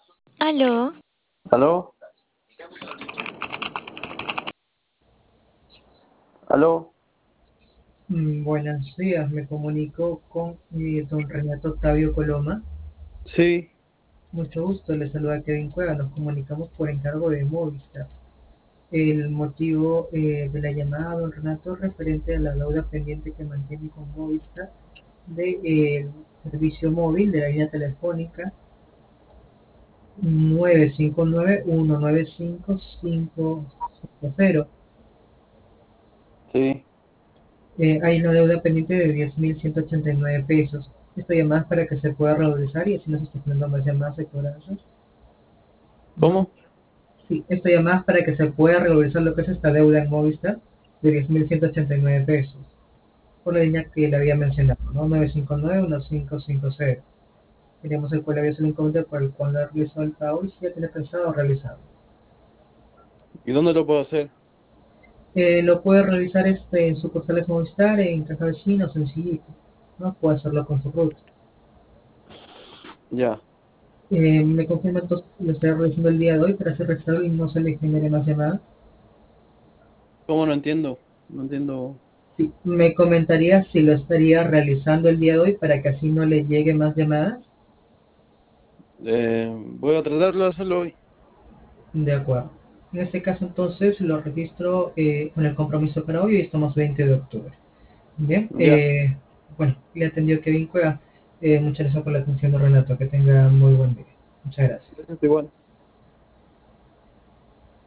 Aló, ¿Aló? ¿Aló? Buenos días, me comunico con don Renato Octavio Coloma. Sí, Mucho gusto, le saluda Kevin Cueva, nos comunicamos por encargo de Movistar. El motivo de la llamada, don Renato, es referente a la deuda pendiente que mantiene con Movistar del servicio móvil de la línea telefónica 959-195-550. sí. Hay una deuda pendiente de 10.189 pesos. Esta llamada es para que se pueda regularizar y así no se estén teniendo más llamadas de cobranzas. ¿Cómo? Sí, esta llamada es para que se pueda regularizar lo que es esta deuda en Movistar de 10.189 pesos. Por la línea que le había mencionado, ¿no? 959-1550. Queríamos el cual había sido un inconveniente por el cual no ha realizado el pago y si ya tiene pensado realizarlo. ¿Y dónde lo puedo hacer? Lo puede realizar en sucursales Movistar, en Caja Vecina o sencillito. No puede hacerlo con su ruta. Ya. Me confirma entonces que lo estoy realizando el día de hoy para hacer reserva y no se le genere más llamadas. ¿Cómo no entiendo? No entiendo. Sí, me comentaría si lo estaría realizando el día de hoy para que así no le llegue más llamadas. Voy a tratarlo de hacerlo hoy. De acuerdo. En este caso entonces lo registro con el compromiso para hoy y estamos 20 de octubre. Bien, Ya. bueno, le atendió Kevin Cueva. Muchas gracias por la atención de Renato. Que tenga muy buen día. Muchas gracias. Gracias igual.